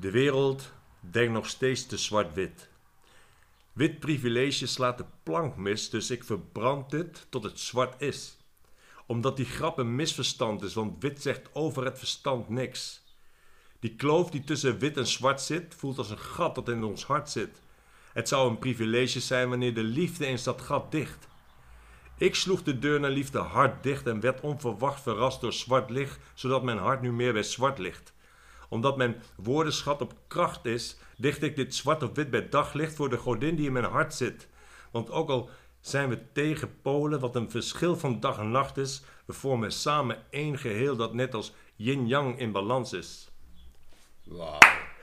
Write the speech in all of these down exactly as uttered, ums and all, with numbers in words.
De wereld denkt nog steeds te zwart-wit. Wit privilege slaat de plank mis, dus ik verbrand dit tot het zwart is. Omdat die grap een misverstand is, want wit zegt over het verstand niks. Die kloof die tussen wit en zwart zit, voelt als een gat dat in ons hart zit. Het zou een privilege zijn wanneer de liefde eens dat gat dicht. Ik sloeg de deur naar liefde hard dicht en werd onverwacht verrast door zwart licht, zodat mijn hart nu meer bij zwart ligt. Omdat mijn woordenschat op kracht is, dicht ik dit zwart op wit bij daglicht voor de godin die in mijn hart zit. Want ook al zijn we tegen polen, wat een verschil van dag en nacht is, we vormen samen één geheel dat net als yin-yang in balans is. Wauw.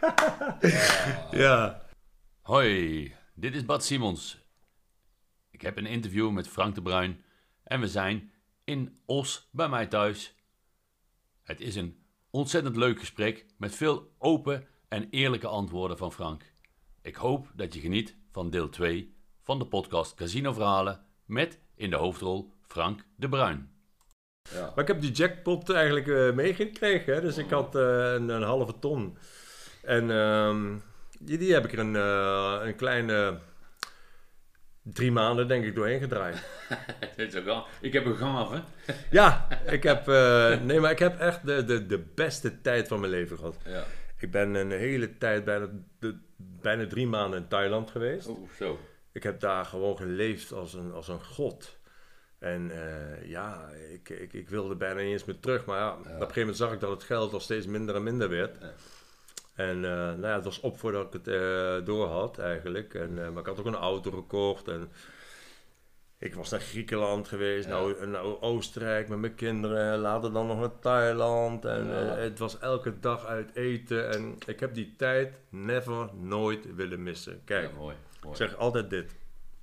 Ja. Hoi, dit is Bart Simons. Ik heb een interview met Frank de Bruin en we zijn in Os bij mij thuis. Het is een ontzettend leuk gesprek met veel open en eerlijke antwoorden van Frank. Ik hoop dat je geniet van deel twee van de podcast Casino Verhalen met in de hoofdrol Frank de Bruin. Ja. Maar ik heb die jackpot eigenlijk uh, meegekregen, hè? Dus ik had uh, een, een halve ton. En uh, die, die heb ik er een, uh, een kleine drie maanden denk ik doorheen gedraaid. Ik heb een gave. Ja, ik heb, uh, nee, maar ik heb echt de, de, de beste tijd van mijn leven gehad. Ja. Ik ben een hele tijd, bijna, de, bijna drie maanden in Thailand geweest. Oh, zo. Ik heb daar gewoon geleefd als een, als een god. En uh, ja, ik, ik, ik wilde bijna niet eens meer terug. Maar ja, ja, op een gegeven moment zag ik dat het geld al steeds minder en minder werd. Ja. En uh, nou ja, het was op voordat ik het uh, door had eigenlijk. En, uh, maar ik had ook een auto gekocht. En ik was naar Griekenland geweest, ja. nou, nou Oostenrijk met mijn kinderen. Later dan nog naar Thailand. En ja. uh, het was elke dag uit eten. En ik heb die tijd never, nooit willen missen. Kijk, ja, mooi, mooi. Ik zeg altijd dit.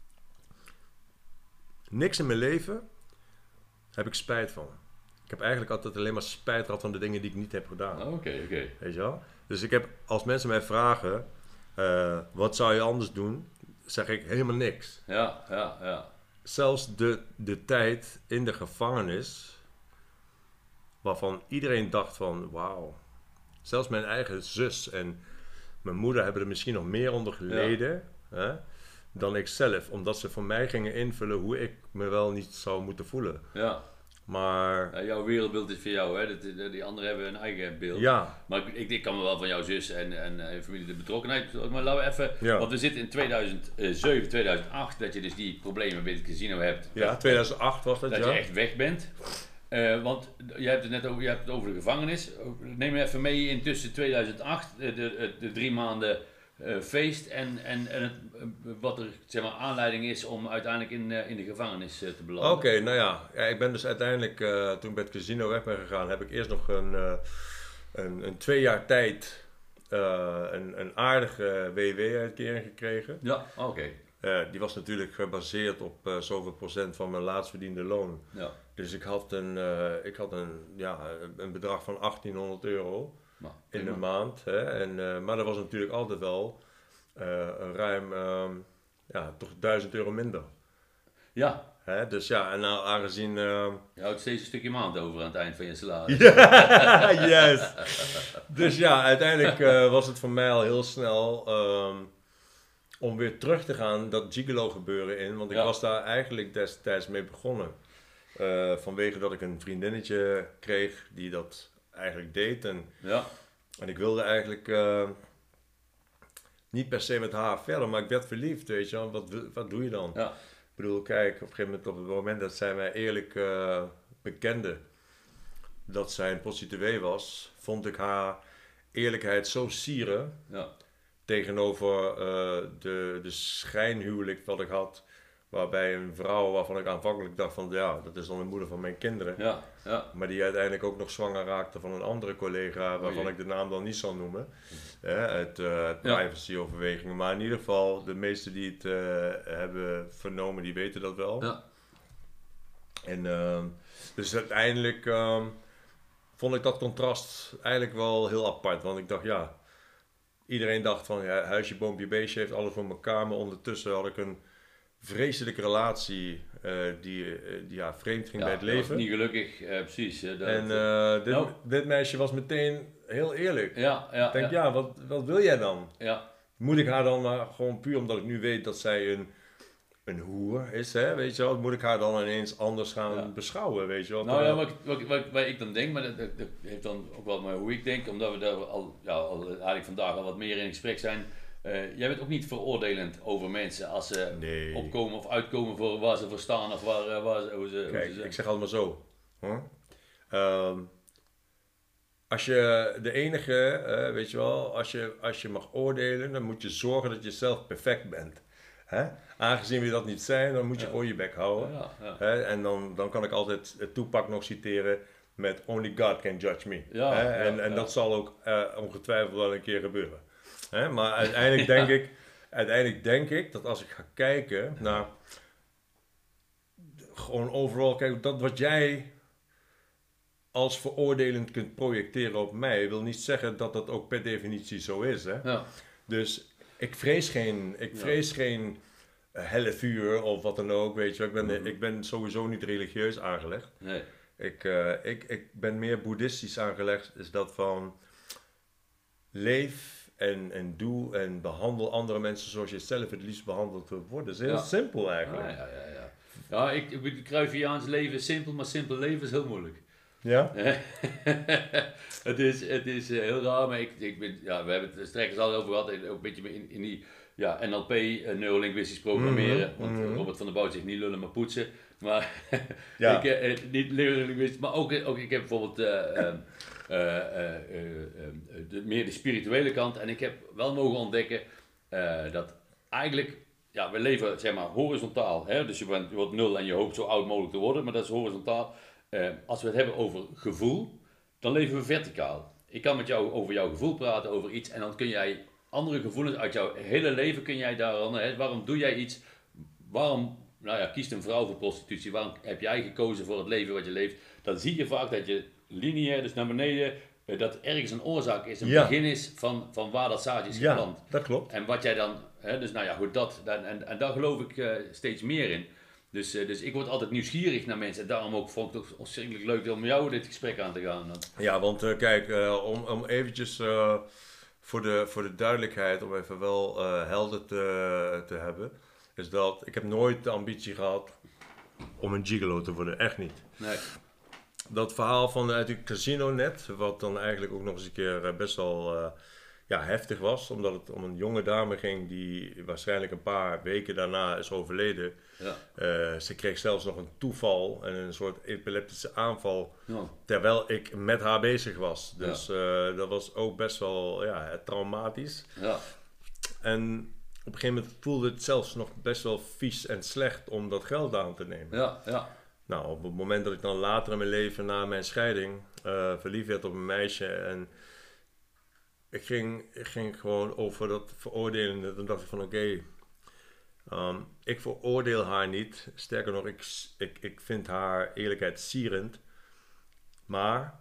Niks in mijn leven heb ik spijt van. Ik heb eigenlijk altijd alleen maar spijt gehad van de dingen die ik niet heb gedaan. Oké, okay, oké. Okay. Weet je wel? Dus ik heb, als mensen mij vragen, uh, wat zou je anders doen? Zeg ik helemaal niks. Ja, ja, ja. Zelfs de, de tijd in de gevangenis, waarvan iedereen dacht van, wauw. Zelfs mijn eigen zus en mijn moeder hebben er misschien nog meer onder geleden, ja. hè, dan ik zelf. Omdat ze voor mij gingen invullen hoe ik me wel niet zou moeten voelen. Ja. Maar ja, jouw wereldbeeld is voor jou, hè? Dat, die anderen hebben een eigen beeld. Ja. Maar ik, ik kan me wel van jouw zus en, en, en familie de betrokkenheid. Maar laten we even, ja. want we zitten in tweeduizend zeven, tweeduizend acht, dat je dus die problemen bij het casino hebt. Ja, dat, tweeduizend acht was dat, dat ja. je echt weg bent. Uh, want je hebt het net over, je hebt het over de gevangenis. Neem me even mee in tussen tweeduizend acht, de, de, de drie maanden uh, feest en, en, en het, uh, wat er zeg maar, aanleiding is om uiteindelijk in, uh, in de gevangenis uh, te belanden. Oké, okay, nou ja. ja, ik ben dus uiteindelijk, uh, toen ik bij het casino weg ben gegaan, heb ik eerst nog een, uh, een, een twee jaar tijd uh, een, een aardige W W-uitkering gekregen. Ja, oké. Okay. Uh, die was natuurlijk gebaseerd op uh, zoveel procent van mijn laatst verdiende loon. Ja. Dus ik had een, uh, ik had een, ja, een bedrag van achttienhonderd euro nou, in de maand. Hè? En, uh, maar dat was natuurlijk altijd wel uh, ruim uh, ja, toch duizend euro minder. Ja. Hè? Dus ja, en nou aangezien... Uh, je houdt steeds een stukje maand over aan het eind van je salaris. Ja, yes. Dus ja, uiteindelijk uh, was het voor mij al heel snel... Um, om weer terug te gaan dat gigolo gebeuren in. Want ik ja. was daar eigenlijk destijds mee begonnen. Uh, vanwege dat ik een vriendinnetje kreeg die dat eigenlijk deed. En, ja. en ik wilde eigenlijk uh, niet per se met haar verder, maar ik werd verliefd, weet je wel. Wat, wat doe je dan? Ja. Ik bedoel, kijk, op een gegeven moment, op het moment dat zij mij eerlijk uh, bekende dat zij een prostituee was, vond ik haar eerlijkheid zo sieren. Ja. Tegenover uh, de, de schijnhuwelijk wat ik had, waarbij een vrouw waarvan ik aanvankelijk dacht van ja, dat is dan de moeder van mijn kinderen. Ja, ja. Maar die uiteindelijk ook nog zwanger raakte van een andere collega waarvan oh ik de naam dan niet zal noemen. Mm. Eh, uit uh, privacyoverwegingen. Maar in ieder geval, de meesten die het uh, hebben vernomen, die weten dat wel. Ja. En uh, dus uiteindelijk uh, vond ik dat contrast eigenlijk wel heel apart. Want ik dacht ja, iedereen dacht van ja, huisje, boompje, beestje heeft alles voor elkaar. Maar ondertussen had ik een vreselijke relatie uh, die, uh, die ja, vreemd ging Ja, bij het dat was leven. niet gelukkig, uh, precies. Uh, dat, en uh, dit, nou, dit meisje was meteen heel eerlijk. Ja, ja, ik denk, ja, ja wat, wat wil jij dan? Ja. Moet ik haar dan maar gewoon puur omdat ik nu weet dat zij een, een hoer is, hè, weet je wel? Moet ik haar dan ineens anders gaan ja. beschouwen, weet je wel? Nou ja, wat, wat, wat, wat ik dan denk, maar dat, dat, dat heeft dan ook wel maar hoe ik denk, omdat we daar al, ja, al eigenlijk vandaag al wat meer in gesprek zijn. Uh, jij bent ook niet veroordelend over mensen als ze nee. opkomen of uitkomen voor waar ze voor staan of waar, uh, waar ze, hoe ze... Kijk, hoe ze ik zeg allemaal zo. Huh? Um, als je de enige, uh, weet je wel, als je, als je mag oordelen, dan moet je zorgen dat je zelf perfect bent. Hè? Aangezien we dat niet zijn, dan moet je ja. gewoon je bek houden. Ja, ja. Hè? En dan, dan kan ik altijd het Tupac nog citeren met Only God can judge me. Ja, hè? En, ja, en ja. dat zal ook uh, ongetwijfeld wel een keer gebeuren. Hè? Maar uiteindelijk denk ik, uiteindelijk denk ik dat als ik ga kijken naar gewoon overal, kijk, dat wat jij als veroordelend kunt projecteren op mij, wil niet zeggen dat dat ook per definitie zo is. Hè? Ja. Dus ik vrees geen, ik vrees ja. geen hellevuur of wat dan ook, weet je. Ik ben, mm-hmm. ik ben sowieso niet religieus aangelegd. Nee. Ik, uh, ik, ik ben meer boeddhistisch aangelegd, is dat van leef en, en doe en behandel andere mensen zoals je zelf het liefst behandeld wilt worden. Dat is heel ja. simpel eigenlijk. Ja, ja, ja, ja. ja ik, ik Cruyffiaans leven is simpel, maar simpel leven is heel moeilijk. Ja? het is, het is uh, heel raar, maar ik, ik ben, ja, we hebben het straks al over gehad, ook een beetje in, in die ja, N L P, uh, neurolinguistisch programmeren, mm-hmm. want uh, Robert van der Bout zegt niet lullen maar poetsen, maar ja. ik, uh, niet neurolinguistisch, maar ook, ook ik heb bijvoorbeeld uh, uh, uh, uh, uh, uh, de, meer de spirituele kant en ik heb wel mogen ontdekken uh, dat eigenlijk, ja, we leven zeg maar horizontaal, hè? Dus je, bent, je wordt nul en je hoopt zo oud mogelijk te worden, maar dat is horizontaal. Uh, als we het hebben over gevoel, dan leven we verticaal. Ik kan met jou over jouw gevoel praten, over iets, en dan kun jij andere gevoelens uit jouw hele leven, kun jij daar aan, hè, waarom doe jij iets, waarom, nou ja, kiest een vrouw voor prostitutie, waarom heb jij gekozen voor het leven wat je leeft, dan zie je vaak dat je lineair, dus naar beneden, uh, dat ergens een oorzaak is, een ja. begin is van, van waar dat zaadje is geplant. Ja, dat klopt. En wat jij dan, hè, dus nou ja, goed, dat, dat en, en daar geloof ik uh, steeds meer in. Dus, uh, dus ik word altijd nieuwsgierig naar mensen. En daarom ook vond ik het ontzettend leuk om jou dit gesprek aan te gaan. Ja, want uh, kijk, uh, om, om eventjes uh, voor, de, voor de duidelijkheid, om even wel uh, helder te, te hebben, is dat ik heb nooit de ambitie gehad om een gigolo te worden. Echt niet. Nee. Dat verhaal van uit het casino net, wat dan eigenlijk ook nog eens een keer uh, best wel uh, ja, heftig was. Omdat het om een jonge dame ging die waarschijnlijk een paar weken daarna is overleden. Ja. Uh, ze kreeg zelfs nog een toeval en een soort epileptische aanval ja. terwijl ik met haar bezig was. Dus ja. uh, dat was ook best wel ja, traumatisch. Ja. En op een gegeven moment voelde het zelfs nog best wel vies en slecht om dat geld aan te nemen. Ja, ja. Nou, op het moment dat ik dan later in mijn leven na mijn scheiding uh, verliefd werd op een meisje en ik ging, ik ging gewoon over dat veroordelende, dan dacht ik van oké, okay, Um, ik veroordeel haar niet. Sterker nog, ik, ik, ik vind haar eerlijkheid sierend. Maar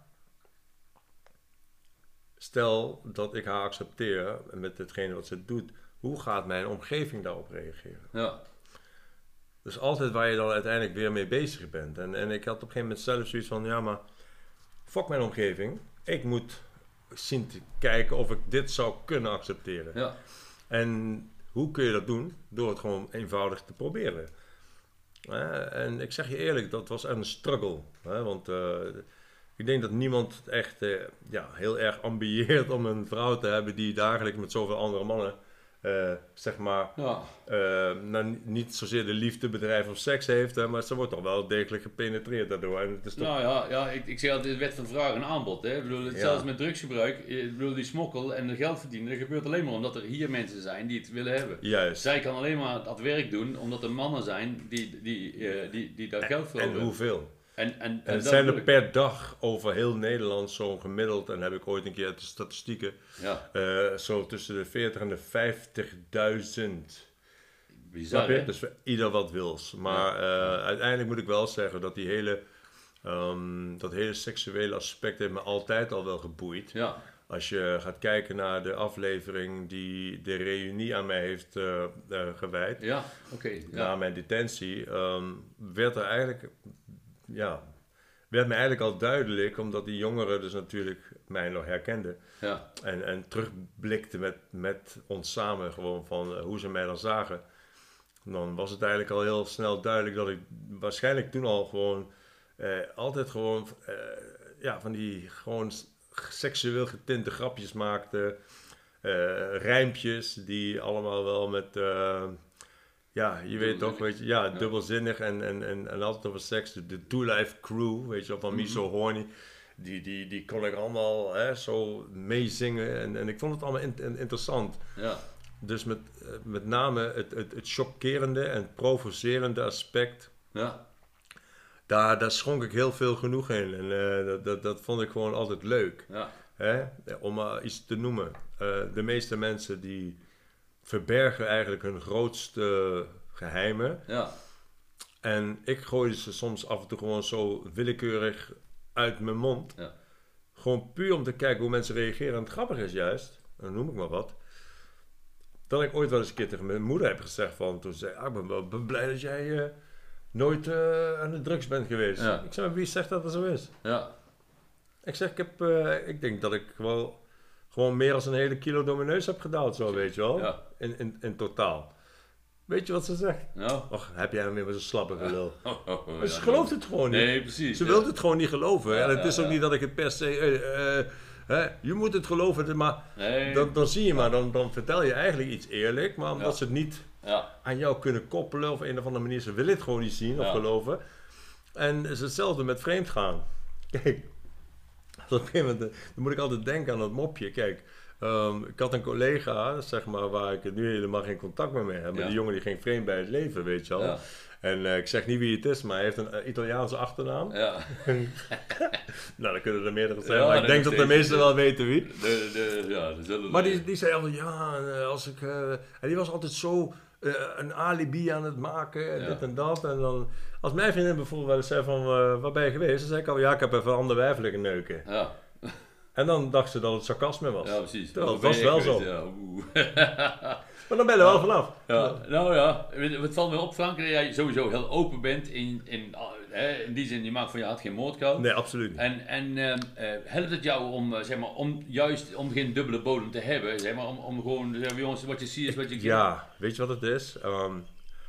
stel dat ik haar accepteer met hetgene wat ze doet, hoe gaat mijn omgeving daarop reageren? Ja. Dus altijd waar je dan uiteindelijk weer mee bezig bent. En, en ik had op een gegeven moment zelf zoiets van, ja maar, fuck mijn omgeving. Ik moet zien te kijken of ik dit zou kunnen accepteren. Ja. En hoe kun je dat doen? Door het gewoon eenvoudig te proberen. Uh, en ik zeg je eerlijk, dat was een struggle. Hè? Want uh, ik denk dat niemand echt uh, ja, heel erg ambieert om een vrouw te hebben die dagelijks met zoveel andere mannen, uh, zeg maar, ja. uh, nou, niet zozeer de liefde bedrijft of seks heeft, hè, maar ze wordt toch wel degelijk gepenetreerd daardoor. En het is toch... Nou ja, ja ik, ik zeg altijd, het wet van vraag en aanbod. Hè? Ik bedoel, het, ja. Zelfs met drugsgebruik, ik bedoel, die smokkel en de geld verdienen, dat gebeurt alleen maar omdat er hier mensen zijn die het willen hebben. Juist. Zij kan alleen maar dat werk doen omdat er mannen zijn die, die, uh, die, die daar geld voor hebben. En hoeveel? En, en, en, en het zijn er per dag over heel Nederland zo'n gemiddeld, en heb ik ooit een keer uit de statistieken, ja. uh, zo tussen de veertig en de vijftigduizend. Bizar, hè? Dus voor ieder wat wils. Maar ja. uh, uiteindelijk moet ik wel zeggen dat die hele, um, dat hele seksuele aspect heeft me altijd al wel geboeid. Ja. Als je gaat kijken naar de aflevering die de reunie aan mij heeft uh, uh, gewijd, ja, oké. Okay, na ja. mijn detentie, um, werd er eigenlijk, ja, werd me eigenlijk al duidelijk, omdat die jongeren dus natuurlijk mij nog herkenden. Ja. En, en terugblikten met, met ons samen gewoon van uh, hoe ze mij dan zagen. Dan was het eigenlijk al heel snel duidelijk dat ik waarschijnlijk toen al gewoon uh, altijd gewoon uh, ja, van die gewoon seksueel getinte grapjes maakte. Uh, rijmpjes die allemaal wel met, uh, ja, je weet toch, weet je, ja, ja. dubbelzinnig en, en, en, en altijd over seks. De, de Two Life Crew, weet je wel, van mm-hmm. Me So Horny. Die, die, die kon ik allemaal hè, zo meezingen en, en ik vond het allemaal in, in, interessant. Ja. Dus met, met name het, het, het chockerende en provocerende aspect, ja. daar, daar schonk ik heel veel genoeg in. En uh, dat, dat, dat vond ik gewoon altijd leuk. Ja. Hè? Om maar iets te noemen. Uh, de meeste mensen die verbergen eigenlijk hun grootste geheimen. Ja. En ik gooi ze soms af en toe gewoon zo willekeurig uit mijn mond. Ja. Gewoon puur om te kijken hoe mensen reageren. En het grappige is juist, dan noem ik maar wat, dat ik ooit wel eens een keer tegen mijn moeder heb gezegd van, toen zei ah, ik ben wel blij dat jij uh, nooit uh, aan de drugs bent geweest. Ja. Ik zei, wie zegt dat dat zo is? Ja. Ik zeg, ik, heb, uh, ik denk dat ik wel gewoon meer dan een hele kilo door mijn neus heb gedouwd, zo weet je wel, ja. in, in, in totaal. Weet je wat ze zegt? Ja. Och, heb jij hem weer met zo'n slappe gelul. Oh, oh, oh, maar ze ja, gelooft het gewoon niet. Nee, precies. Ze ja. wil het gewoon niet geloven. Ja, en het ja, is ook ja. niet dat ik het per se... Uh, uh, Hè, je moet het geloven, maar nee. dan, dan zie je maar, dan, dan vertel je eigenlijk iets eerlijk, maar omdat ja. ze het niet ja. aan jou kunnen koppelen of een of andere manier, ze willen het gewoon niet zien of ja. geloven. En het is hetzelfde met vreemd gaan. Kijk, op een gegeven moment, dan moet ik altijd denken aan dat mopje. Kijk, um, ik had een collega, zeg maar, waar ik nu helemaal geen contact meer mee heb, maar ja. die jongen die ging vreemd bij het leven, weet je wel. Ja. En uh, ik zeg niet wie het is, maar hij heeft een uh, Italiaanse achternaam. Ja. Nou, dan kunnen er meerdere zijn, ja, maar ik denk dat de meesten wel weten wie. De, de, ja, de zullen maar die, die zei altijd, ja, als ik... Uh, en die was altijd zo uh, een alibi aan het maken, en ja. dit en dat. En dan, als mijn vriendin bijvoorbeeld wel eens zei van, uh, waar ben je geweest? Dan zei ik al, ja, ik heb even een ander wijf liggen neuken. Ja. En dan dacht ze dat het sarcasme was. Ja, precies. Terwijl het was wel zo. Ja, maar dan ben je er wel vanaf. Ja, nou ja, het valt me op, Frank, dat jij sowieso heel open bent in, in, in die zin, je maakt van je hart geen moordkuil. Nee, absoluut niet. En, en uh, helpt het jou om, uh, zeg maar, om juist om geen dubbele bodem te hebben, zeg maar, om, om gewoon, zeg maar, jongens, wat je ziet is wat je kent. Ja, weet je wat het is? Um,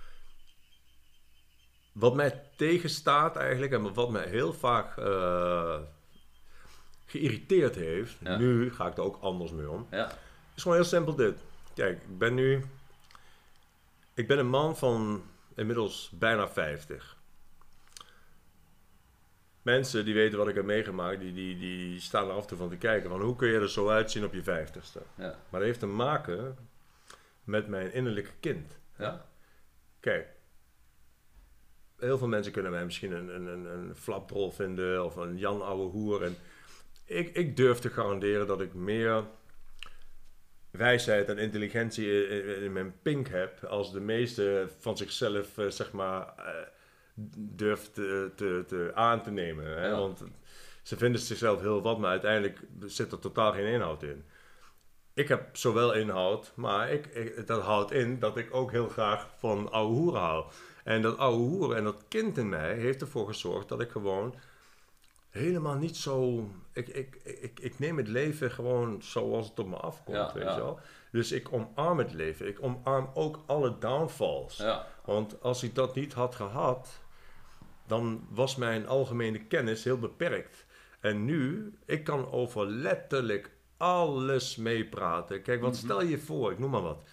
wat mij tegenstaat eigenlijk, en wat mij heel vaak uh, geïrriteerd heeft, ja. Nu ga ik er ook anders mee om, ja. is gewoon heel simpel dit. Kijk, ik ben nu... Ik ben een man van inmiddels bijna vijftig. Mensen die weten wat ik heb meegemaakt, die, die, die staan er af en toe van te kijken. Van hoe kun je er zo uitzien op je vijftigste? Ja. Maar dat heeft te maken met mijn innerlijke kind. Ja. Kijk, heel veel mensen kunnen mij misschien een, een, een, een flaprol vinden of een Jan ouwe hoer. En ik, ik durf te garanderen dat ik meer wijsheid en intelligentie in, in mijn pink heb als de meeste van zichzelf, uh, zeg maar, uh, durft te, te, te aan te nemen. Hè? Ja. Want ze vinden zichzelf heel wat, maar uiteindelijk zit er totaal geen inhoud in. Ik heb zowel inhoud, maar ik, ik, dat houdt in dat ik ook heel graag van ouwe hoeren hou. En dat ouwe hoeren en dat kind in mij heeft ervoor gezorgd dat ik gewoon helemaal niet zo... Ik, ik, ik, ik neem het leven gewoon zoals het op me afkomt, ja, weet ja. je wel. Dus ik omarm het leven. Ik omarm ook alle downfalls. Ja. Want als ik dat niet had gehad, dan was mijn algemene kennis heel beperkt. En nu, ik kan over letterlijk alles meepraten. Kijk, wat stel je voor, ik noem maar wat.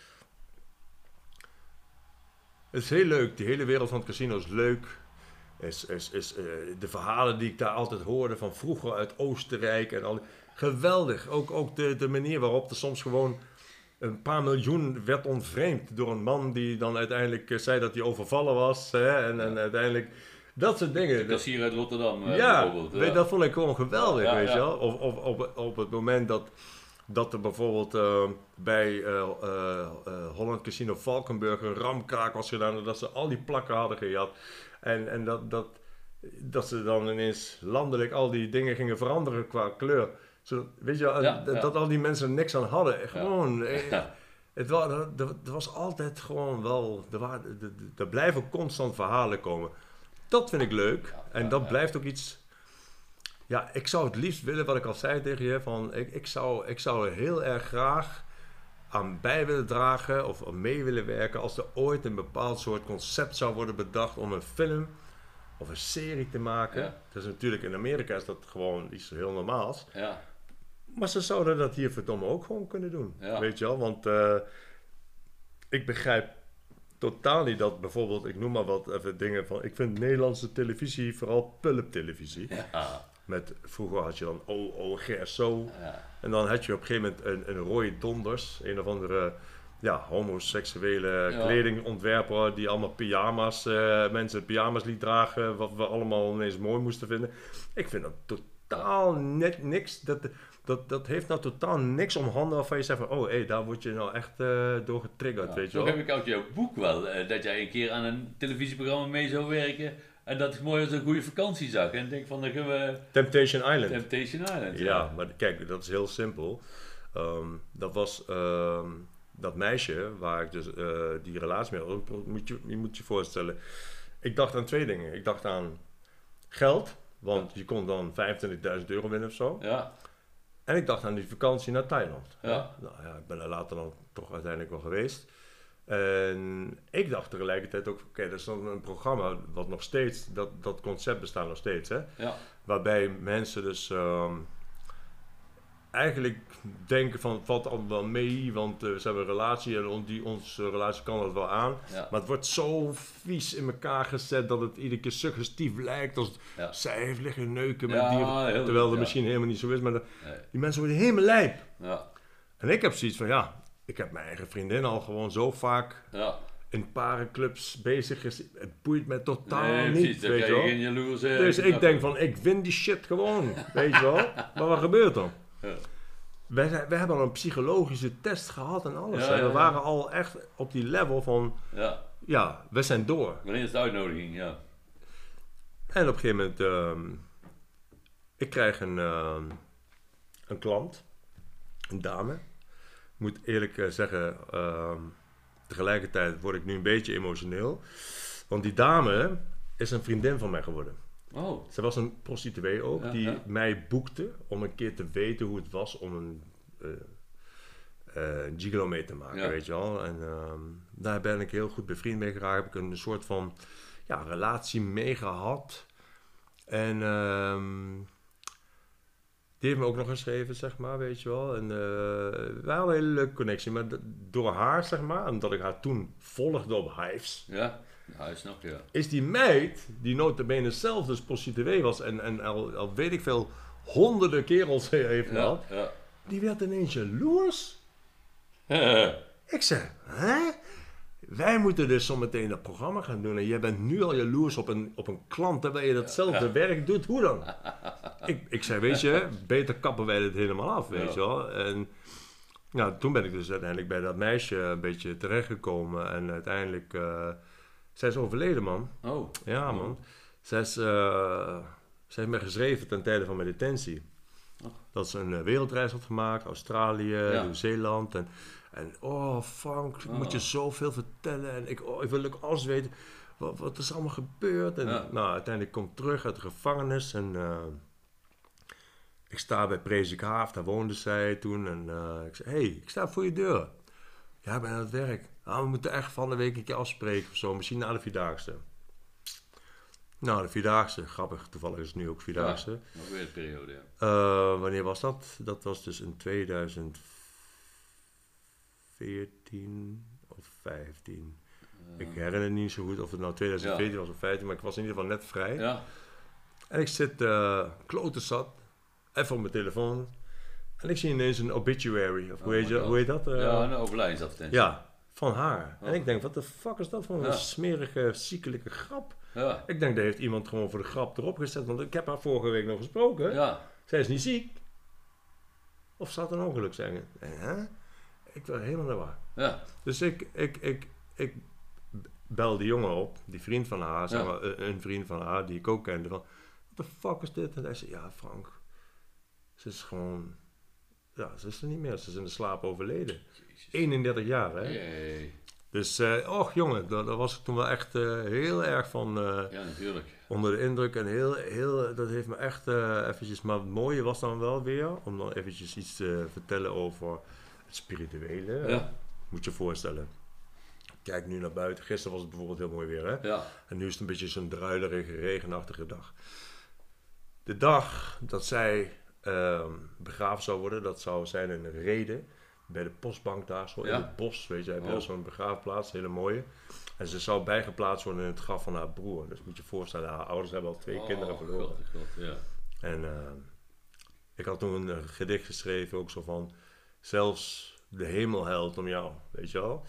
Het is heel leuk, die hele wereld van het casino is leuk. Is, is, is, uh, de verhalen die ik daar altijd hoorde van vroeger uit Oostenrijk en al. Geweldig. Ook, ook de, de manier waarop er soms gewoon een paar miljoen werd ontvreemd door een man die dan uiteindelijk uh, zei dat hij overvallen was. Hè, en, en uiteindelijk dat soort dingen. De kassier uit Rotterdam uh, ja, bijvoorbeeld. Ja, weet, dat vond ik gewoon geweldig, ja, weet ja. je wel. Of, of op, op het moment dat, dat er bijvoorbeeld uh, bij uh, uh, uh, Holland Casino Valkenburg een ramkraak was gedaan en dat ze al die plakken hadden gejat. En, en dat, dat, dat ze dan ineens landelijk al die dingen gingen veranderen qua kleur. Zo, weet je wel, Ja, dat, ja. dat al die mensen er niks aan hadden. Gewoon, Ja. eh, Ja. het was, er, er was altijd gewoon wel, er, waren, er, er- er blijven constant verhalen komen. Dat vind ik leuk Ja, en ja, dat ja. blijft ook iets... Ja, ik zou het liefst willen, wat ik al zei tegen je, van ik, ik, zou, ik zou er heel erg graag aan bij willen dragen of aan mee willen werken als er ooit een bepaald soort concept zou worden bedacht om een film of een serie te maken. Ja. Dat is natuurlijk in Amerika is dat gewoon iets heel normaals. Ja. Maar ze zouden dat hier verdomme ook gewoon kunnen doen. Ja. Weet je wel, want uh, ik begrijp totaal niet dat bijvoorbeeld, ik noem maar wat even dingen van, ik vind Nederlandse televisie vooral pulptelevisie. Ja. Met, vroeger had je dan O O G S O. Ja. En dan had je op een gegeven moment een, een Roy Donders, een of andere ja, homoseksuele Ja. kledingontwerper die allemaal pyjama's, uh, mensen pyjama's liet dragen, wat we allemaal ineens mooi moesten vinden. Ik vind dat totaal net niks. Dat, dat, dat heeft nou totaal niks om handen waarvan je zegt van, oh hé, hey, daar word je nou echt uh, door getriggerd, Ja, weet je toch wel. heb ik uit jouw boek wel, uh, dat jij een keer aan een televisieprogramma mee zou werken en dat ik mooi als een goede vakantie zag. En ik denk van, dan gaan we... Temptation Island. Temptation Island. Ja, Ja, maar kijk, dat is heel simpel. Um, dat was um, dat meisje waar ik dus uh, die relatie mee had. Moet je, je moet je voorstellen. Ik dacht aan twee dingen. Ik dacht aan geld, want je kon dan vijfentwintigduizend euro winnen of zo. Ja. En ik dacht aan die vakantie naar Thailand. Ja. Nou ja, ik ben er later dan toch uiteindelijk wel geweest. En ik dacht tegelijkertijd ook, oké, okay, dat is dan een programma wat nog steeds, dat, dat concept bestaat nog steeds, hè. Ja. Waarbij mensen dus um, eigenlijk denken van, het valt allemaal wel mee, want uh, ze hebben een relatie en on, die, onze relatie kan dat wel aan. Ja. Maar het wordt zo vies in elkaar gezet dat het iedere keer suggestief lijkt als Ja. zij heeft liggen neuken met Ja, die, heel terwijl goed, dat ja. misschien helemaal niet zo is. Maar de, Nee. die mensen worden helemaal lijp. Ja. En ik heb zoiets van, ja, ik heb mijn eigen vriendin al gewoon zo vaak Ja. in parenclubs bezig gezien. Het boeit me totaal Nee, niet, precies, daar weet je krijg wel. je geen jaloerse... Dus ik denk van, ik win die shit gewoon, weet je wel. Maar wat gebeurt dan? Ja. Wij, zijn- wij hebben al een psychologische test gehad en alles. Ja, hè. ja, We ja. waren al echt op die level van, Ja. ja, we zijn door. Wanneer is de uitnodiging? Ja. En op een gegeven moment, ehm, ik krijg een, ehm, een klant, een dame. Ik moet eerlijk eh, zeggen, ehm, tegelijkertijd word ik nu een beetje emotioneel. Want die dame is een vriendin van mij geworden. Oh. Ze was een prostituee ook, Ja, die ja. mij boekte om een keer te weten hoe het was om een, uh, uh, een gigolo mee te maken, Ja. weet je wel. En ehm, daar ben ik heel goed bevriend mee geraakt. Heb ik een soort van ja, relatie mee gehad. En ehm, die heeft me ook nog geschreven, zeg maar, weet je wel. En uh, we hadden een hele leuke connectie. Maar d- door haar, zeg maar, omdat ik haar toen volgde op Hives, Ja. Ja, ik snap je. Ja. is die meid, die notabene zelf dus prostituee was en, en al, al weet ik veel, honderden kerels heeft Ja. gehad, Ja. die werd ineens jaloers. Ik zeg, hè? Wij moeten dus zometeen dat programma gaan doen en jij bent nu al jaloers op een, op een klant terwijl je datzelfde Ja. werk doet. Hoe dan? ik, ik zei, weet je, beter kappen wij dit helemaal af, weet Ja. je wel. En nou, toen ben ik dus uiteindelijk bij dat meisje een beetje terechtgekomen en uiteindelijk, uh, zij is overleden, man. Oh. Ja, Oh. man. Zij, is, uh, zij heeft me geschreven ten tijde van mijn detentie. Oh. Dat ze een uh, wereldreis had gemaakt, Australië, Ja. Nieuw-Zeeland. En, en oh, Frank, ik Oh. moet je zoveel vertellen. En ik, oh, ik wil ook alles weten. Wat, wat is allemaal gebeurd? En Ja. nou, uiteindelijk kom ik terug uit de gevangenis. En uh, ik sta bij Prezik Haaf, daar woonde zij toen. En uh, ik zei, hé, hey, ik sta voor je deur. Ja, ik ben aan het werk. Nou, we moeten echt van de week een keer afspreken of zo. Misschien na de Vierdaagse. Nou, de Vierdaagse, grappig, toevallig is het nu ook Vierdaagse. Ja, nog weer een periode, ja. Uh, wanneer was dat? Dat was dus in tweeduizend veertien of vijftien. Uh, Ik herinner het niet zo goed of het nou tweeduizend veertien Ja. was of vijftien, maar ik was in ieder geval net vrij. Ja. En ik zit uh, kloten zat, even op mijn telefoon. En ik zie ineens een obituary, of Oh hoe, heet, my je, God. hoe heet dat? Uh, Ja, een overlijdensadvertentie. ja, van haar. Oh. En ik denk, wat de fuck is dat voor een Ja. smerige, ziekelijke grap? Ja. Ik denk, daar heeft iemand gewoon voor de grap erop gezet, want ik heb haar vorige week nog gesproken. Ja. Zij is niet ziek. Of zou het een ongeluk zijn? Hè? Ik was helemaal naar waar. Ja. Dus ik, ik, ik, ik bel die jongen op, die vriend van haar, zeg Ja. maar, een, een vriend van haar die ik ook kende. Van, what the fuck is dit? En hij zei, ja Frank, Ze is gewoon... Ja, ze is er niet meer. Ze is in de slaap overleden. Jezus. eenendertig jaar, hè? Jee. Dus, uh, och jongen, daar, daar was ik toen wel echt uh, heel erg van... Uh, ja, natuurlijk. Onder de indruk en heel, heel... Dat heeft me echt uh, eventjes... Maar het mooie was dan wel weer... Om dan eventjes iets te vertellen over het spirituele. Ja. Moet je je voorstellen. Kijk nu naar buiten. Gisteren was het bijvoorbeeld heel mooi weer, hè? Ja. En nu is het een beetje zo'n druilerige, regenachtige dag. De dag dat zij uh, begraven zou worden, dat zou zijn in Rheden, bij de postbank daar, zo ja. in het bos, weet je, heb je oh. zo'n begraafplaats, hele mooie. En ze zou bijgeplaatst worden in het graf van haar broer. Dus moet je je voorstellen, haar ouders hebben al twee oh, kinderen verloren. God, God, ja. En uh, ik had toen een gedicht geschreven, ook zo van, zelfs de hemel huilt om jou, weet je wel.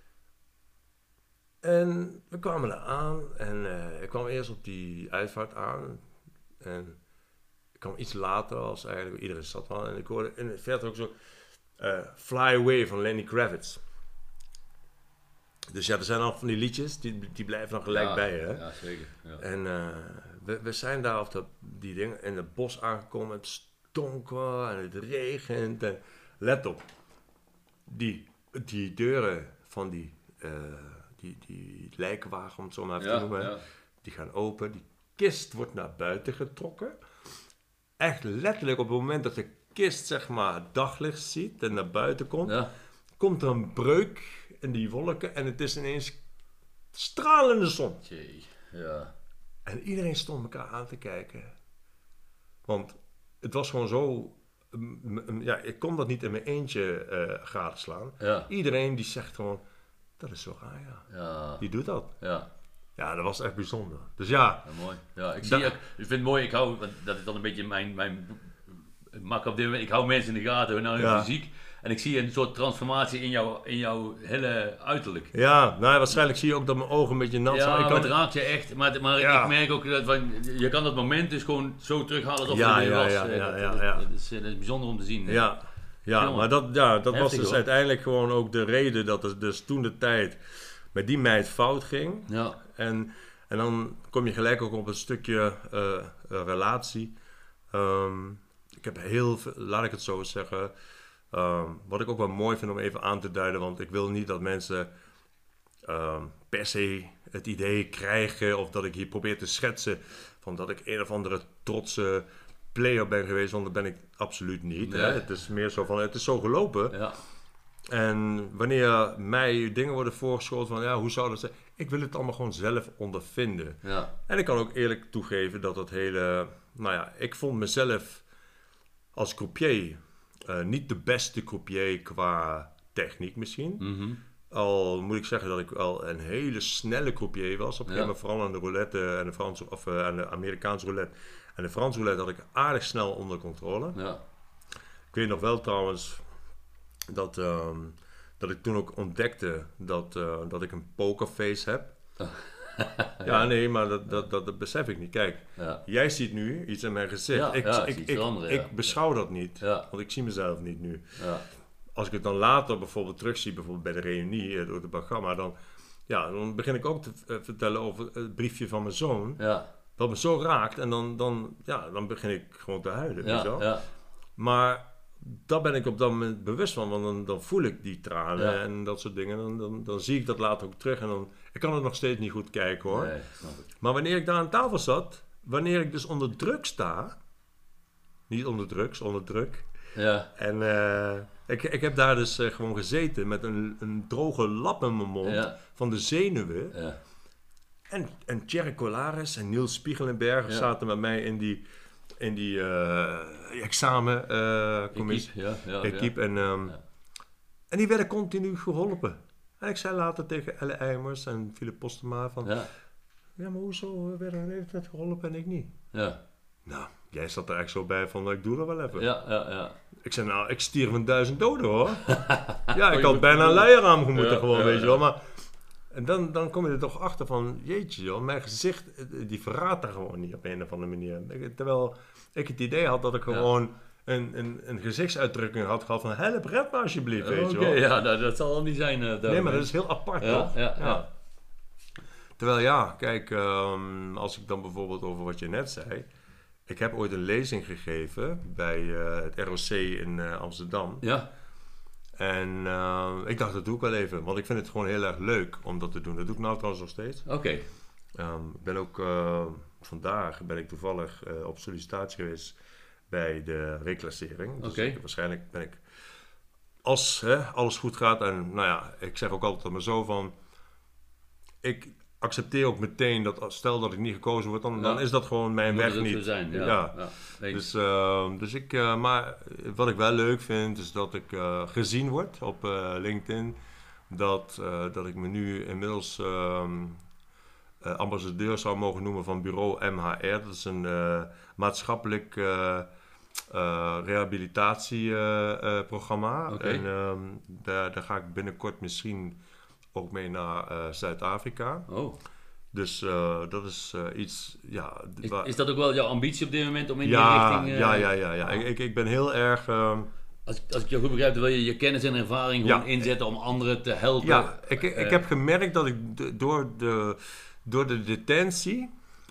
En we kwamen daar aan en uh, ik kwam eerst op die uitvaart aan en ik kwam iets later als eigenlijk iedereen zat al en ik hoorde in het verte ook zo uh, Fly Away van Lenny Kravitz. Dus ja, er zijn al van die liedjes, die, die blijven dan gelijk ja, bij je. Hè? Ja, zeker. Ja. En uh, we, we zijn daar op dat, die dingen in het bos aangekomen, het stonk wel en het regent en let op, die, die deuren van die... Uh, Die, die lijkenwagen, om het zo maar even ja, te noemen, ja. die gaan open. Die kist wordt naar buiten getrokken. Echt letterlijk op het moment dat de kist, zeg maar, daglicht ziet en naar buiten komt, Ja. komt er een breuk in die wolken en het is ineens stralende zon. Jee, ja. En iedereen stond elkaar aan te kijken. Want het was gewoon zo... Ja, ik kon dat niet in mijn eentje uh, gadeslaan. Ja. Iedereen die zegt gewoon... Dat is zo raar, ja. Ja. Die doet dat. Ja. Ja, dat was echt bijzonder. Dus ja. Ja, mooi. Ja, ik, Da- zie, ik, ik vind het mooi, ik hou, dat is dan een beetje mijn, mijn mak op dit moment, ik hou mensen in de gaten, hun, hun Ja. fysiek. En ik zie een soort transformatie in, jou, in jouw hele uiterlijk. Ja, nou waarschijnlijk zie je ook dat mijn ogen een beetje nat zijn. Ja, Ik maar kan... het raakt je echt. Maar, maar Ja. ik merk ook dat van, je kan dat moment dus gewoon zo terughalen alsof Ja, het er weer ja, was. ja, Eh, ja, dat, ja, dat- ja. dat is, dat is bijzonder om te zien. hè. Ja, ja Jongen. maar dat, ja, dat was Heftig, dus hoor. uiteindelijk gewoon ook de reden dat het dus toen de tijd met die meid fout ging. Ja, En, en dan kom je gelijk ook op een stukje uh, uh, relatie. Um, ik heb heel veel, laat ik het zo zeggen, um, wat ik ook wel mooi vind om even aan te duiden, want ik wil niet dat mensen um, per se het idee krijgen of dat ik hier probeer te schetsen van dat ik een of andere trotse player ben geweest, want dat ben ik absoluut niet. Nee. Hè? Het is meer zo van, het is zo gelopen. ja, En wanneer mij dingen worden voorgeschoten van, ja, hoe zou dat zijn? Ik wil het allemaal gewoon zelf ondervinden. ja, En ik kan ook eerlijk toegeven dat dat hele... Nou ja, ik vond mezelf als croupier uh, niet de beste croupier qua techniek misschien. mhm, Al moet ik zeggen dat ik wel een hele snelle croupier was. Op een gegeven Ja. moment vooral aan de roulette en de Franse, of uh, aan de Amerikaanse roulette. En de Franse roulette had ik aardig snel onder controle. ja, Ik weet nog wel trouwens dat, um, dat ik toen ook ontdekte dat, uh, dat ik een pokerface heb. Ja, nee, maar dat, dat, dat, dat besef ik niet. Kijk, ja, jij ziet nu iets in mijn gezicht. Ja, ik, ja, ik, iets ik, veranderen, ik ja. beschouw dat niet, ja, want ik zie mezelf niet nu. ja, Als ik het dan later bijvoorbeeld terugzie, bijvoorbeeld bij de reunie, eh, door het programma, dan, ja, dan begin ik ook te uh, vertellen over het briefje van mijn zoon, ja, dat me zo raakt en dan, dan, ja, dan begin ik gewoon te huilen. weet je wel? ja, ja, Maar daar ben ik op dat moment bewust van, want dan, dan voel ik die tranen Ja. en dat soort dingen. Dan, dan, dan zie ik dat later ook terug en dan, ik kan het nog steeds niet goed kijken hoor. nee, snap ik. Maar wanneer ik daar aan tafel zat, wanneer ik dus onder druk sta, niet onder drugs, onder druk. Ja, En uh, ik, ik heb daar dus uh, gewoon gezeten met een, een droge lap in mijn mond Ja. van de zenuwen. ja, En, en Thierry Colares en Niels Spiegelenberg Ja. zaten met mij in die, in die uh, examencommissie. ja, ja, Equipe. En, um, Ja. en die werden continu geholpen. En ik zei later tegen Elle Eimers en Philip Postema van... Ja, ja, maar hoezo werden we de hele tijd geholpen en ik niet? ja, Nou, jij zat er echt zo bij van, ik doe dat wel even. ja, ja, ja. Ik zei, nou, ik stierf een duizend doden hoor. Ja, ik je had moet- bijna een luieraam gemoeten Ja, gewoon, ja, weet je ja. wel. Maar, en dan, dan kom je er toch achter van, jeetje joh, mijn gezicht, die verraadt daar gewoon niet op een of andere manier. Ik- Terwijl ik het idee had dat ik Ja. gewoon een, een, een gezichtsuitdrukking had gehad van, help, red me alsjeblieft, weet Oké, je wel. ja, nou, dat zal al niet zijn. Uh, Nee, maar dat is heel apart, ja, toch? ja, ja, Terwijl ja, kijk, um, als ik dan bijvoorbeeld over wat je net zei. ik heb ooit een lezing gegeven bij uh, het R O C in uh, Amsterdam. Ja. En uh, ik dacht, dat doe ik wel even. Want ik vind het gewoon heel erg leuk om dat te doen. Dat doe ik nou trouwens nog steeds. Oké. Okay. Um, ik ben ook... Uh, vandaag ben ik toevallig uh, op sollicitatie geweest bij de reclassering. Dus okay. ik, waarschijnlijk ben ik... Als hè, alles goed gaat... En nou ja, ik zeg ook altijd aan me zo van... Ik accepteer ook meteen dat... Stel dat ik niet gekozen word, dan, ja. dan is dat gewoon mijn weg niet. Moet zijn, ja. ja. ja. Dus, uh, dus ik... Uh, maar wat ik wel leuk vind, is dat ik uh, gezien word op uh, LinkedIn. Dat, uh, dat ik me nu inmiddels... Uh, Uh, ambassadeur zou mogen noemen van bureau M H R. Dat is een uh, maatschappelijk uh, uh, rehabilitatieprogramma. Uh, uh, okay. En um, daar, daar ga ik binnenkort misschien ook mee naar uh, Zuid-Afrika. Oh. Dus uh, dat is uh, iets... Ja, is, waar... is dat ook wel jouw ambitie op dit moment om in ja, die richting... Uh... Ja, ja, ja. ja. Ik, ik ben heel erg... Uh, Als, als ik je goed begrijp, wil je je kennis en ervaring gewoon ja. inzetten om anderen te helpen. Ja, ik, ik uh, heb gemerkt dat ik de, door de... Door de detentie...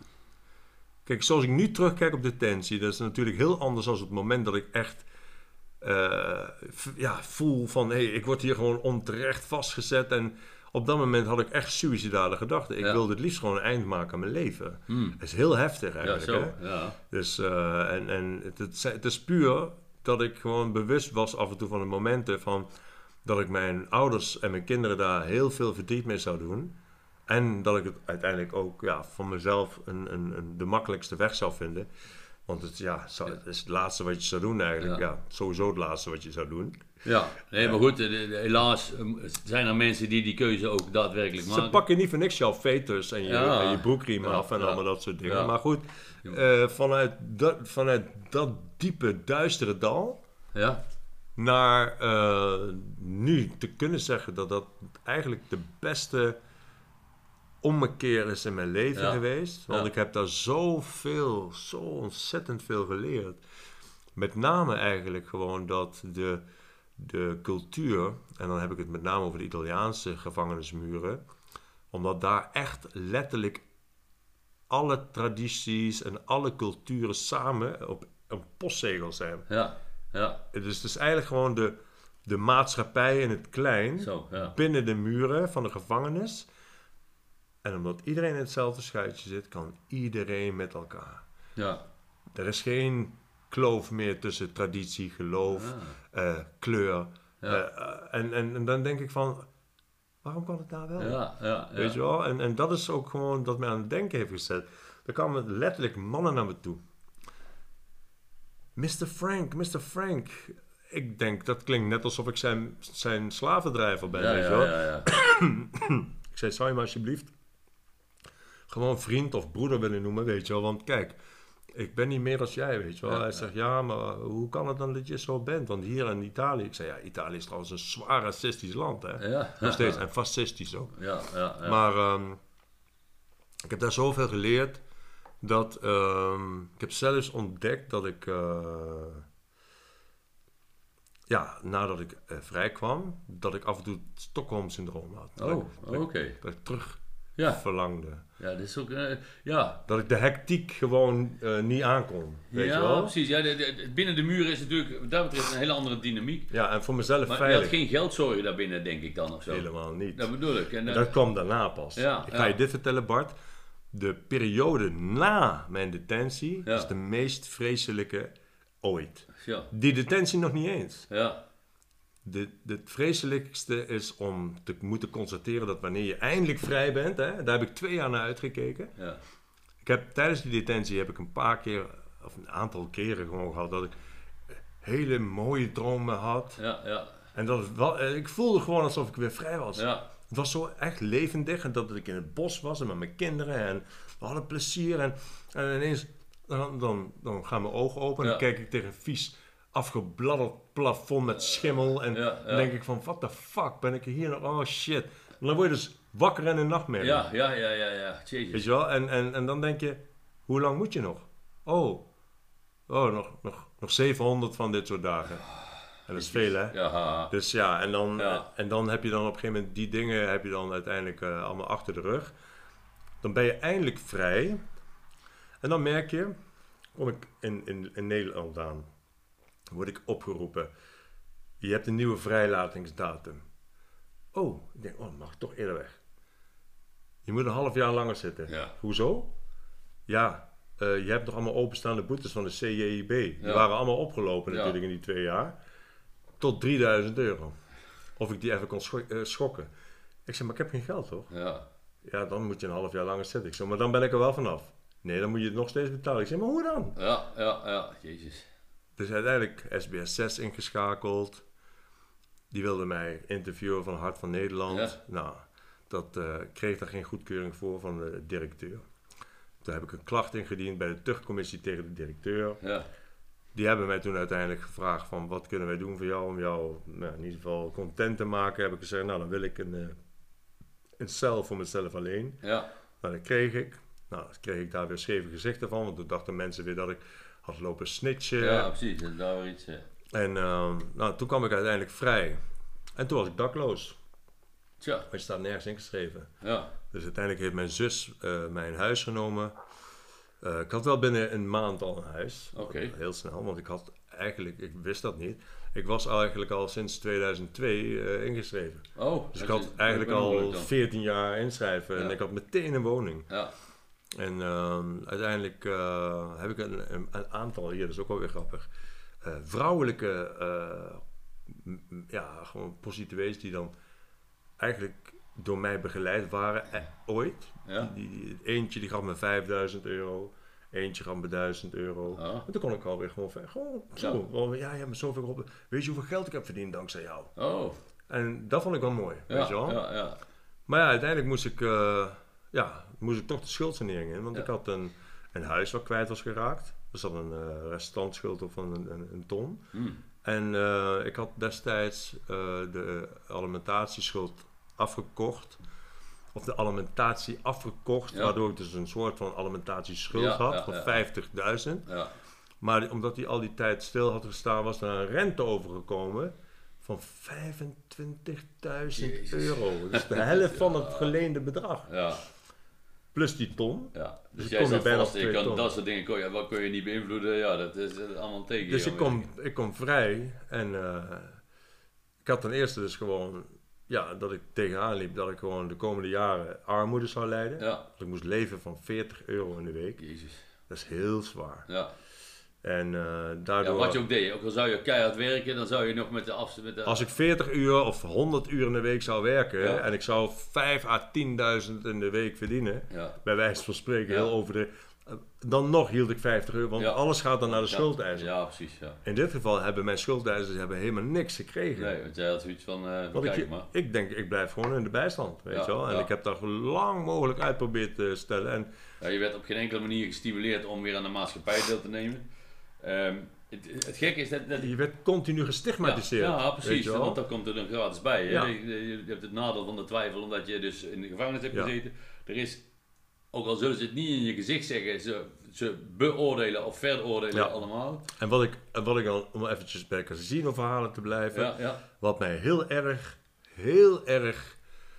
Kijk, zoals ik nu terugkijk op detentie... Dat is natuurlijk heel anders dan het moment dat ik echt... Uh, f- ja, voel van... Hé, hey, ik word hier gewoon onterecht vastgezet. En op dat moment had ik echt suïcidale gedachten. Ik ja. wilde het liefst gewoon een eind maken aan mijn leven. Hmm. Dat is heel heftig eigenlijk. Ja, zo. Hè? Ja. Dus, uh, en, en het, het, het is puur dat ik gewoon bewust was af en toe van de momenten van... Dat ik mijn ouders en mijn kinderen daar heel veel verdriet mee zou doen... En dat ik het uiteindelijk ook ja, van mezelf een, een, een, de makkelijkste weg zou vinden. Want het, ja, zou, het is het laatste wat je zou doen eigenlijk. Ja. Ja, sowieso het laatste wat je zou doen. Ja, nee, maar goed, helaas zijn er mensen die die keuze ook daadwerkelijk maken. Ze pakken niet voor niks jouw veters en je, ja. en je broekriem ja. af en ja. allemaal dat soort dingen. Ja. Maar goed, uh, vanuit, dat, vanuit dat diepe, duistere dal... Ja. naar uh, nu te kunnen zeggen dat dat eigenlijk de beste... ommekeer is in mijn leven ja. geweest. Want ja. ik heb daar zoveel, zo ontzettend veel geleerd. Met name eigenlijk gewoon dat de, de cultuur... en dan heb ik het met name over de Italiaanse gevangenismuren... omdat daar echt letterlijk alle tradities en alle culturen samen op een postzegel zijn. Ja, ja. Dus het is eigenlijk gewoon de, de maatschappij in het klein... Zo, ja. binnen de muren van de gevangenis... En omdat iedereen in hetzelfde schuitje zit, kan iedereen met elkaar. Ja. Er is geen kloof meer tussen traditie, geloof, ja. uh, kleur. Ja. Uh, uh, en, en, en dan denk ik van, waarom kan het daar wel? Ja, ja, Weet ja. je wel? En, en dat is ook gewoon wat mij aan het denken heeft gezet. Er kwamen letterlijk mannen naar me toe. mister Frank, mister Frank. Ik denk, dat klinkt net alsof ik zijn, zijn slavendrijver ben. Ja, weet ja, je wel? ja, ja. Ik zei, zou je me alsjeblieft... gewoon vriend of broeder willen noemen, weet je wel. Want kijk, ik ben niet meer als jij, weet je wel. Ja, Hij ja. zegt, ja, maar hoe kan het dan dat je zo bent? Want hier in Italië... Ik zei, ja, Italië is trouwens een zwaar racistisch land, hè. Ja. Nog steeds, en fascistisch ook. Ja, ja, ja. Maar um, ik heb daar zoveel geleerd... dat... Um, ik heb zelfs ontdekt dat ik... Uh, ja, nadat ik uh, vrij kwam... dat ik af en toe het Stockholm-syndroom had. Oh, oké. Okay. Dat ik terug... Ja. verlangde. Ja, dat is ook, uh, ja. Dat ik de hectiek gewoon uh, niet aankon. Weet ja, je wel? precies. Ja, de, de, binnen de muren is natuurlijk, wat dat betreft, een hele andere dynamiek. Ja, en voor mezelf maar veilig. je had geen geldzorgen daarbinnen, denk ik dan, of zo? Helemaal niet. Dat bedoel ik. En, uh, dat kwam daarna pas. Ja, ik ga ja. je dit vertellen, Bart. De periode na mijn detentie ja. is de meest vreselijke ooit. Ja. Die detentie nog niet eens. Ja. De, de, het vreselijkste is om te moeten constateren dat wanneer je eindelijk vrij bent, hè, daar heb ik twee jaar naar uitgekeken. Ja. Ik heb, tijdens die detentie heb ik een paar keer, of een aantal keren gewoon gehad, dat ik hele mooie dromen had. Ja, ja. En dat het wel, ik voelde gewoon alsof ik weer vrij was. Ja. Het was zo echt levendig en dat ik in het bos was en met mijn kinderen en we hadden plezier. En, en ineens, dan, dan, dan gaan mijn ogen open en ja. dan kijk ik tegen een vies afgebladderd plafond met schimmel. En ja, ja. dan denk ik van, what the fuck, ben ik hier nog? Oh shit. En dan word je dus wakker en in nachtmerrie. Ja, ja, ja, ja, ja. Jezus. Weet je wel? En, en, en dan denk je, hoe lang moet je nog? Oh, oh nog, nog, nog zevenhonderd van dit soort dagen. En dat is veel, hè? Ja. Dus ja, en dan, ja. en dan heb je dan op een gegeven moment die dingen heb je dan uiteindelijk uh, allemaal achter de rug. Dan ben je eindelijk vrij. En dan merk je, kom ik in, in, in Nederland aan. Word ik opgeroepen. Je hebt een nieuwe vrijlatingsdatum. Oh, ik denk, oh, mag ik toch eerder weg. Je moet een half jaar langer zitten. Ja. Hoezo? Ja, uh, je hebt nog allemaal openstaande boetes van de C J I B. Die Ja. waren allemaal opgelopen Ja. natuurlijk in die twee jaar. Tot drieduizend euro. Of ik die even kon scho- uh, schokken. Ik zeg, maar ik heb geen geld toch? Ja. Ja, dan moet je een half jaar langer zitten. Ik zeg, maar dan ben ik er wel vanaf. Nee, dan moet je het nog steeds betalen. Ik zeg, maar hoe dan? Ja, ja, ja. Jezus. Dus uiteindelijk S B S zes ingeschakeld. Die wilde mij interviewen van Hart van Nederland. Ja. Nou, dat uh, kreeg daar geen goedkeuring voor van de directeur. Toen heb ik een klacht ingediend bij de tuchtcommissie tegen de directeur. Ja. Die hebben mij toen uiteindelijk gevraagd van wat kunnen wij doen voor jou om jou nou, in ieder geval content te maken. Heb ik gezegd, nou dan wil ik een, uh, een cel voor mezelf alleen. Ja. Nou, dat kreeg ik. Nou, dan kreeg ik daar weer scheve gezichten van, want toen dachten mensen weer dat ik had lopen snitchen. Ja, precies. Dat is daar weer iets. Ja. En uh, nou, toen kwam ik uiteindelijk vrij. En toen was ik dakloos. Tja. Maar je staat nergens ingeschreven. Ja. Dus uiteindelijk heeft mijn zus uh, mij in huis genomen. Uh, ik had wel binnen een maand al een huis. Oké. Okay. Heel snel, want ik had eigenlijk, ik wist dat niet. Ik was eigenlijk al sinds tweeduizend twee uh, ingeschreven. Oh. Dus ik had eigenlijk al veertien jaar inschrijven ja. En ik had meteen een woning. Ja. En uh, uiteindelijk uh, heb ik een, een, een aantal, hier dat is ook wel weer grappig, uh, vrouwelijke uh, m- ja, gewoon prostituees die dan eigenlijk door mij begeleid waren, eh, ooit. Ja. Die, die, eentje die gaf me vijfduizend euro, eentje gaf me duizend euro. Oh. En toen kon ik alweer gewoon, gewoon zo, ja, wel, ja je hebt me zoveel geholpen. Weet je hoeveel geld ik heb verdiend dankzij jou? Oh. En dat vond ik wel mooi, ja, weet je wel. Ja, ja. Maar ja, uiteindelijk moest ik, uh, ja, moest ik toch de schuldsanering in, want ja. ik had een, een huis wat kwijt was geraakt. Er zat een uh, restantschuld op van een, een, een ton. Hmm. En uh, ik had destijds uh, de alimentatieschuld afgekocht. Of de alimentatie afgekocht, ja. Waardoor ik dus een soort van alimentatieschuld ja, had ja, van ja. vijftigduizend. Ja. Maar omdat die al die tijd stil had gestaan, was er een rente overgekomen van vijfentwintigduizend euro. Dus de helft van het geleende bedrag. Ja. Plus die ton. Ja. Dus, dus jij kom zat je bijna vast, je kan ton. Dat soort dingen kon je, wat kun je niet beïnvloeden. Ja, dat is allemaal tegen. Dus ik kom, ik kom vrij en uh, ik had ten eerste dus gewoon, ja, dat ik tegenaan liep dat ik gewoon de komende jaren armoede zou lijden. Ja. Dat ik moest leven van veertig euro in de week. Jezus. Dat is heel zwaar. Ja. En uh, daardoor... Ja, wat je ook deed, ook al zou je keihard werken, dan zou je nog met de afstand... Als ik veertig uur of honderd uur in de week zou werken, ja. En ik zou vijf à tienduizend in de week verdienen, ja. Bij wijze van spreken, ja. Heel over de... Uh, dan nog hield ik vijftig euro, want ja. Alles gaat dan naar de ja. Schuldeiser. Ja, precies, ja. In dit geval hebben mijn schuldeisers hebben helemaal niks gekregen. Nee, want jij had zoiets van, uh, want kijk ik, maar. Ik denk, ik blijf gewoon in de bijstand, weet ja. je wel. En ja. ik heb daar lang mogelijk uit proberen te stellen. En ja, je werd op geen enkele manier gestimuleerd om weer aan de maatschappij deel te nemen. Um, het, het gekke is dat, dat... Je werd continu gestigmatiseerd. Ja, ja precies, want dat komt er dan gratis bij. Ja. Je, je hebt het nadeel van de twijfel omdat je dus in de gevangenis hebt ja. gezeten. Er is, ook al zullen ze het niet in je gezicht zeggen, ze, ze beoordelen of veroordelen ja. allemaal. En wat ik, wat ik dan, om eventjes bij casino-verhalen te blijven, ja, ja. Wat mij heel erg, heel erg,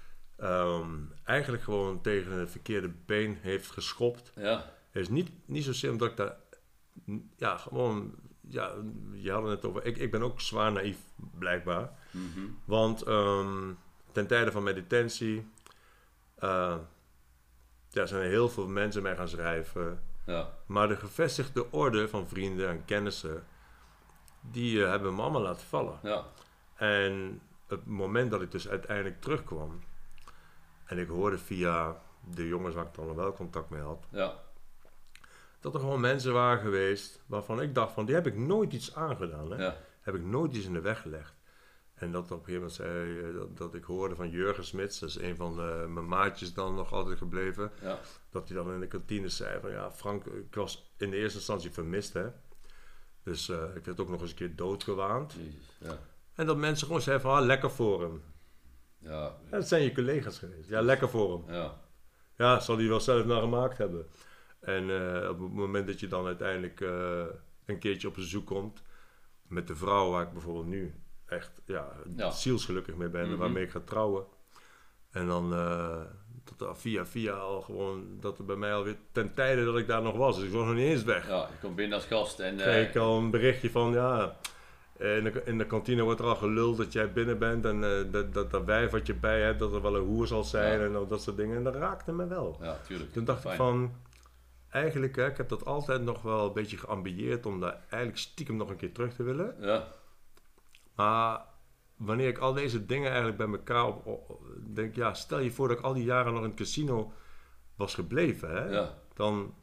um, eigenlijk gewoon tegen het verkeerde been heeft geschopt, ja. is niet, niet zozeer omdat ik daar, ja, gewoon... Ja, je had het net over. Ik, ik ben ook zwaar naïef, blijkbaar. Mm-hmm. Want um, ten tijde van mijn detentie uh, ja, zijn er heel veel mensen mij gaan schrijven. Ja. Maar de gevestigde orde van vrienden en kennissen, die uh, hebben me allemaal laten vallen. Ja. En het moment dat ik dus uiteindelijk terugkwam en ik hoorde via de jongens waar ik dan nog wel contact mee had. Ja. Dat er gewoon mensen waren geweest waarvan ik dacht van, die heb ik nooit iets aangedaan. Hè? Ja. Heb ik nooit iets in de weg gelegd. En dat op een gegeven moment zei, dat, dat ik hoorde van Jurgen Smits, dat is een van de, mijn maatjes dan nog altijd gebleven. Ja. Dat hij dan in de kantine zei van, ja Frank, ik was in de eerste instantie vermist hè. Dus uh, ik werd ook nog eens een keer doodgewaand. Jezus, ja. En dat mensen gewoon zeiden van, ah, lekker voor hem. Ja. Ja, dat zijn je collega's geweest. Ja, lekker voor hem. Ja, ja zal hij wel zelf naar gemaakt hebben. En uh, op het moment dat je dan uiteindelijk uh, een keertje op bezoek komt met de vrouw waar ik bijvoorbeeld nu echt ja, ja. zielsgelukkig mee ben en mm-hmm. waarmee ik ga trouwen. En dan uh, tot, via via al gewoon, dat er bij mij alweer ten tijde dat ik daar nog was. Dus ik was nog niet eens weg. Ja, je komt binnen als gast en... Uh, kreeg ik al een berichtje van, ja... In de, in de kantine wordt er al geluld dat jij binnen bent en uh, dat, dat, dat wijf wat je bij hebt, dat er wel een hoer zal zijn ja. en dat soort dingen. En dat raakte me wel. Ja, tuurlijk. Toen dacht Fijn. ik van, eigenlijk, hè, ik heb dat altijd nog wel een beetje geambieerd om daar eigenlijk stiekem nog een keer terug te willen. Ja. Maar wanneer ik al deze dingen eigenlijk bij elkaar op, op, denk, ja, stel je voor dat ik al die jaren nog in het casino was gebleven, hè, ja. dan...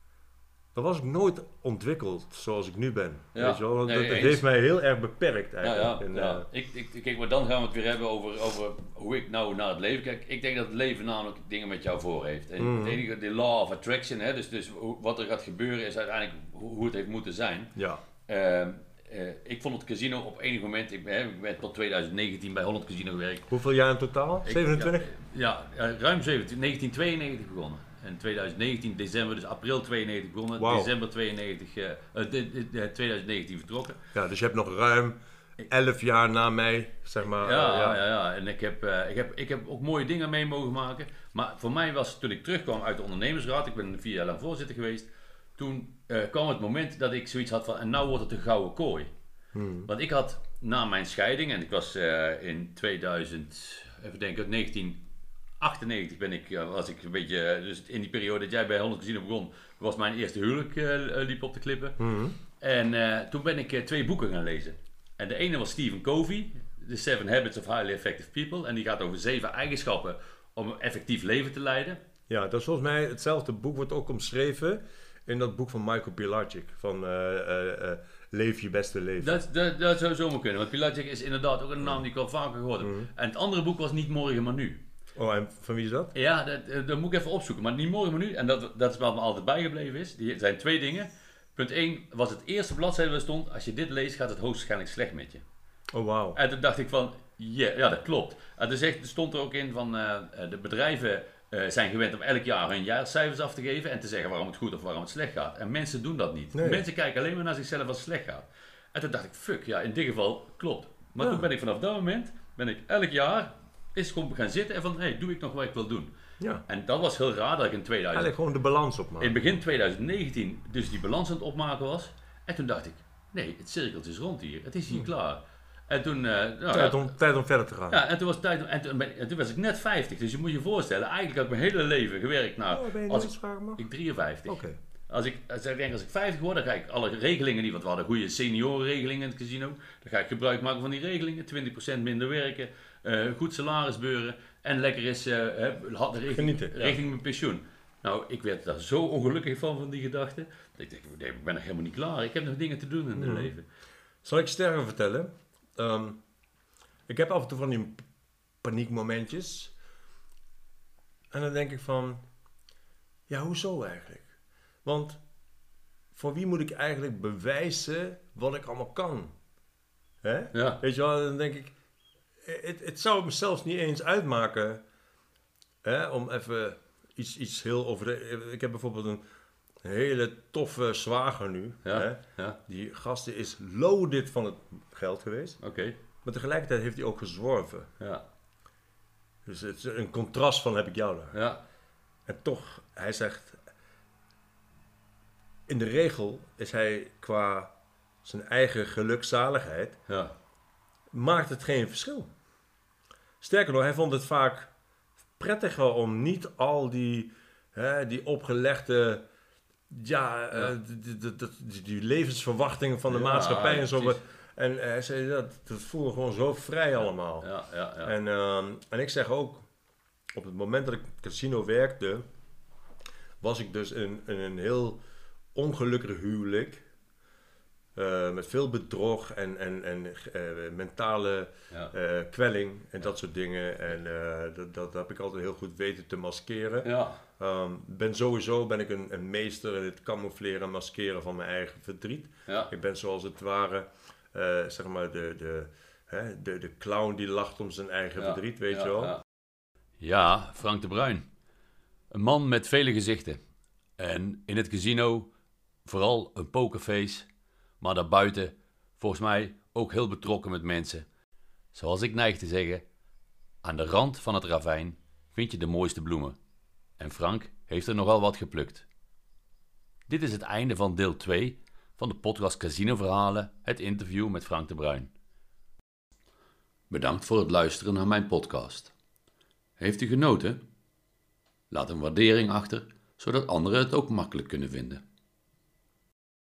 Dan was ik nooit ontwikkeld zoals ik nu ben. Ja, weet je wel? nee, dat, dat heeft mij heel erg beperkt eigenlijk. Ja, ja, en, ja. Uh, ik, ik, kijk, maar dan gaan we het weer hebben over, over hoe ik nou naar het leven kijk. Ik denk dat het leven namelijk dingen met jou voor heeft. En mm. het enige, de law of attraction, hè, dus, dus wat er gaat gebeuren is uiteindelijk hoe het heeft moeten zijn. Ja. Uh, uh, ik vond het casino op enig moment, ik ben, ik ben tot twintig negentien bij Holland Casino gewerkt. Hoeveel jaar in totaal? Ik, zevenentwintig? Ja, ja, ruim zeventien, negentien tweeënnegentig begonnen. En twintig negentien december, dus april tweeënnegentig begonnen, wow. december tweeënnegentig, uh, uh, de, de, twintig negentien vertrokken. Ja, dus je hebt nog ruim elf jaar na mij, zeg maar. Ja, uh, ja. ja, ja. En ik heb, uh, ik, heb, ik heb ook mooie dingen mee mogen maken. Maar voor mij was, toen ik terugkwam uit de ondernemersraad, ik ben vier jaar lang voorzitter geweest, toen uh, kwam het moment dat ik zoiets had van, en nou wordt het een gouden kooi. Hmm. Want ik had na mijn scheiding, en ik was uh, in tweeduizend, even denken, negentien achtennegentig ben ik, was ik een beetje, dus in die periode dat jij bij Holland Casino begon, was mijn eerste huwelijk uh, liep op de klippen. Mm-hmm. En uh, toen ben ik uh, twee boeken gaan lezen. En de ene was Stephen Covey, The Seven Habits of Highly Effective People. En die gaat over zeven eigenschappen om een effectief leven te leiden. Ja, dat is volgens mij hetzelfde boek wordt ook omschreven in dat boek van Michael Pilarczyk, van uh, uh, uh, Leef je beste leven. Dat, dat, dat zou zomaar kunnen, want Pilarczyk is inderdaad ook een naam die ik al vaker gehoord heb. Mm-hmm. En het andere boek was Niet morgen, maar nu. Oh, en van wie is dat? Ja, dat, dat moet ik even opzoeken. Maar niet morgen, maar nu. En dat, dat is wat me altijd bijgebleven is. Die zijn twee dingen. Punt één was het eerste bladzijde waar stond, als je dit leest gaat het hoogstwaarschijnlijk slecht met je. Oh, wauw. En toen dacht ik van, yeah, ja, dat klopt. En toen zegt, er stond er ook in van, uh, de bedrijven uh, zijn gewend om elk jaar hun jaarcijfers af te geven en te zeggen waarom het goed of waarom het slecht gaat. En mensen doen dat niet. Nee. Mensen kijken alleen maar naar zichzelf als het slecht gaat. En toen dacht ik, fuck, ja, in dit geval klopt. Maar ja. toen ben ik vanaf dat moment, ben ik elk jaar is gewoon gaan zitten en van, hé, hey, doe ik nog wat ik wil doen? Ja. En dat was heel raar dat ik in tweeduizend... Eigenlijk gewoon de balans opmaken. In begin twintig negentien dus die balans aan het opmaken was. En toen dacht ik, nee, het cirkeltje is rond hier. Het is hier hmm. klaar. En toen... Uh, nou, tijd, om, tijd om verder te gaan. Ja, en toen was het tijd om... En toen, en toen was ik net vijftig. Dus je moet je voorstellen, eigenlijk heb ik mijn hele leven gewerkt naar... Oh, ben je als ik, ik drieënvijftig. Oké. Okay. Als ik, als ik denk, als ik vijftig word, dan ga ik alle regelingen die... Want we hadden goede seniorenregelingen in het casino. Dan ga ik gebruik maken van die regelingen. twintig procent minder werken. Uh, goed salaris beuren. En lekker is uh, had de richting, richting mijn pensioen. Nou, ik werd daar zo ongelukkig van, van die gedachte. Dat ik denk, nee, ik ben nog helemaal niet klaar. Ik heb nog dingen te doen in het hmm. leven. Zal ik sterker vertellen? Um, ik heb af en toe van die paniekmomentjes. En dan denk ik van... Ja, hoezo eigenlijk? Want voor wie moet ik eigenlijk bewijzen wat ik allemaal kan? Hè? Ja. Weet je wel, dan denk ik... Het, het zou me zelfs niet eens uitmaken... Hè, om even iets, iets heel over de... Ik heb bijvoorbeeld een hele toffe zwager nu. Ja, hè? Ja. Die gasten is loaded van het geld geweest. Oké. Okay. Maar tegelijkertijd heeft hij ook gezworven. Ja. Dus het is een contrast van heb ik jou daar. Ja. En toch, hij zegt... In de regel is hij qua zijn eigen gelukzaligheid... Ja. Maakt het geen verschil. Sterker nog, hij vond het vaak prettiger om niet al die, hè, die opgelegde... Ja, ja. Uh, die, die, die, die levensverwachtingen van de ja, maatschappij ja, en zo... Precies. En uh, hij zei, dat, dat voelde gewoon zo vrij allemaal. Ja, ja, ja. En, uh, en ik zeg ook, op het moment dat ik het casino werkte, was ik dus in, in een heel ongelukkig huwelijk. Uh, met veel bedrog en, en, en uh, mentale ja. uh, kwelling en dat soort dingen. En uh, dat, dat heb ik altijd heel goed weten te maskeren. Ja. Um, ben sowieso ben ik een, een meester in het camoufleren en maskeren van mijn eigen verdriet. Ja. Ik ben zoals het ware, uh, zeg maar, de, de, hè, de, de clown die lacht om zijn eigen ja. verdriet, weet ja, je wel. Ja. ja, Frank de Bruin. Een man met vele gezichten. En in het casino vooral een pokerface... Maar daarbuiten, volgens mij, ook heel betrokken met mensen. Zoals ik neig te zeggen, Aan de rand van het ravijn vind je de mooiste bloemen. En Frank heeft er nogal wat geplukt. Dit is het einde van deel twee van de podcast Casino Verhalen, het interview met Frank de Bruin. Bedankt voor het luisteren naar mijn podcast. Heeft u genoten? Laat een waardering achter, zodat anderen het ook makkelijk kunnen vinden.